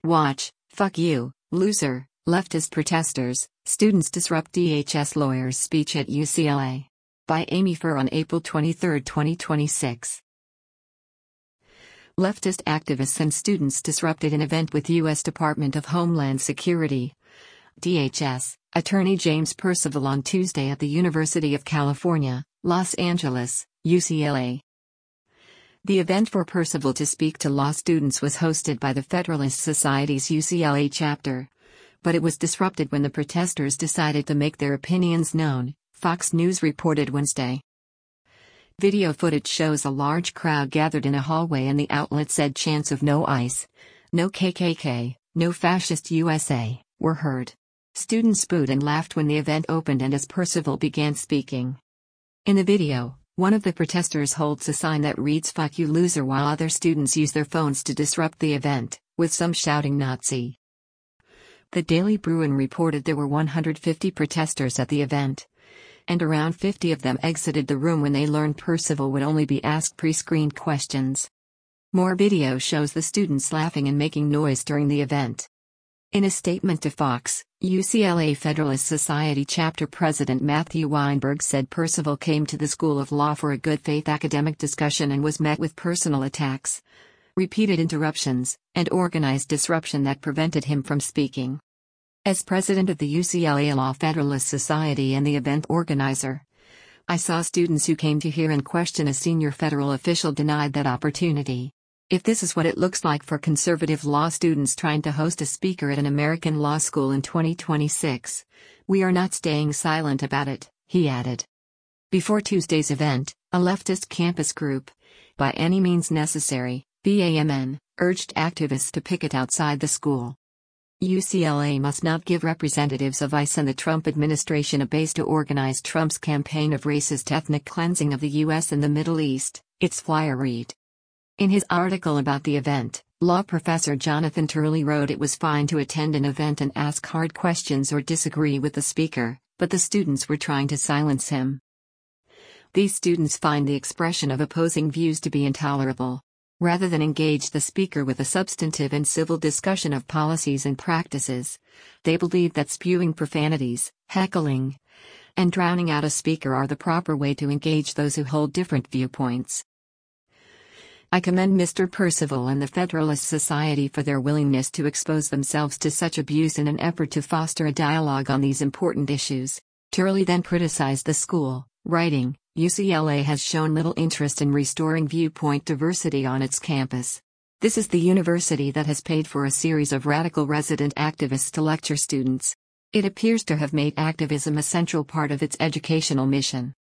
Watch, fuck you, loser, leftist protesters, students disrupt DHS lawyer's speech at UCLA. By Amy Furr on April 23, 2026. Leftist activists and students disrupted an event with U.S. Department of Homeland Security DHS Attorney James Percival on Tuesday at the University of California, Los Angeles, UCLA. The event for Percival to speak to law students was hosted by the Federalist Society's UCLA chapter. But it was disrupted when the protesters decided to make their opinions known, Fox News reported Wednesday. Video footage shows a large crowd gathered in a hallway and the outlet said chants of "No ICE, no KKK, no Fascist USA" were heard. Students booed and laughed when the event opened and as Percival began speaking. In the video, one of the protesters holds a sign that reads "Fuck you, loser," while other students use their phones to disrupt the event, with some shouting Nazi. The Daily Bruin reported there were 150 protesters at the event, and around 50 of them exited the room when they learned Percival would only be asked pre-screened questions. More video shows the students laughing and making noise during the event. In a statement to Fox, UCLA Federalist Society chapter president Matthew Weinberg said Percival came to the School of Law for a good faith academic discussion and was met with personal attacks, repeated interruptions, and organized disruption that prevented him from speaking. As president of the UCLA Law Federalist Society and the event organizer, I saw students who came to hear and question a senior federal official denied that opportunity. If this is what it looks like for conservative law students trying to host a speaker at an American law school in 2026, we are not staying silent about it, he added. Before Tuesday's event, a leftist campus group, By Any Means Necessary, BAMN, urged activists to picket outside the school. UCLA must not give representatives of ICE and the Trump administration a base to organize Trump's campaign of racist ethnic cleansing of the U.S. and the Middle East, its flyer read. In his article about the event, law professor Jonathan Turley wrote it was fine to attend an event and ask hard questions or disagree with the speaker, but the students were trying to silence him. These students find the expression of opposing views to be intolerable. Rather than engage the speaker with a substantive and civil discussion of policies and practices, they believe that spewing profanities, heckling, and drowning out a speaker are the proper way to engage those who hold different viewpoints. I commend Mr. Percival and the Federalist Society for their willingness to expose themselves to such abuse in an effort to foster a dialogue on these important issues. Turley then criticized the school, writing, UCLA has shown little interest in restoring viewpoint diversity on its campus. This is the university that has paid for a series of radical resident activists to lecture students. It appears to have made activism a central part of its educational mission.